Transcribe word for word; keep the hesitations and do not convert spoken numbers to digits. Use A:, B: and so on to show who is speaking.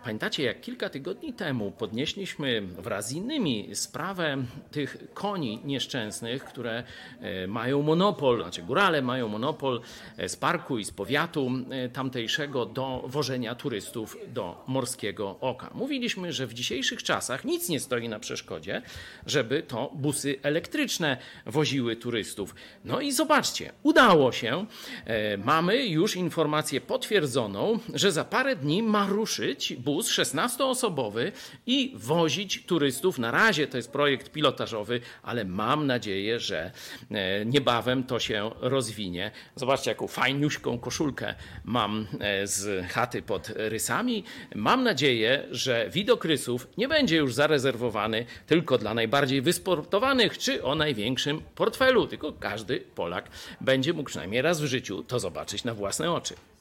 A: Pamiętacie, jak kilka tygodni temu podnieśliśmy wraz z innymi sprawę tych koni nieszczęsnych, które mają monopol, znaczy górale mają monopol z parku i z powiatu tamtejszego do wożenia turystów do Morskiego Oka. Mówiliśmy, że w dzisiejszych czasach nic nie stoi na przeszkodzie, żeby to busy elektryczne woziły turystów. No i zobaczcie, udało się. Mamy już informację potwierdzoną, że za parę dni ma ruszyć bus szesnastoosobowy i wozić turystów. Na razie to jest projekt pilotażowy, ale mam nadzieję, że niebawem to się rozwinie. Zobaczcie, jaką fajniuśką koszulkę mam z chaty pod rysami. Mam nadzieję, że widok rysów nie będzie już zarezerwowany tylko dla najbardziej wysportowanych czy o największym portfelu, tylko każdy Polak będzie mógł przynajmniej raz w życiu to zobaczyć na własne oczy.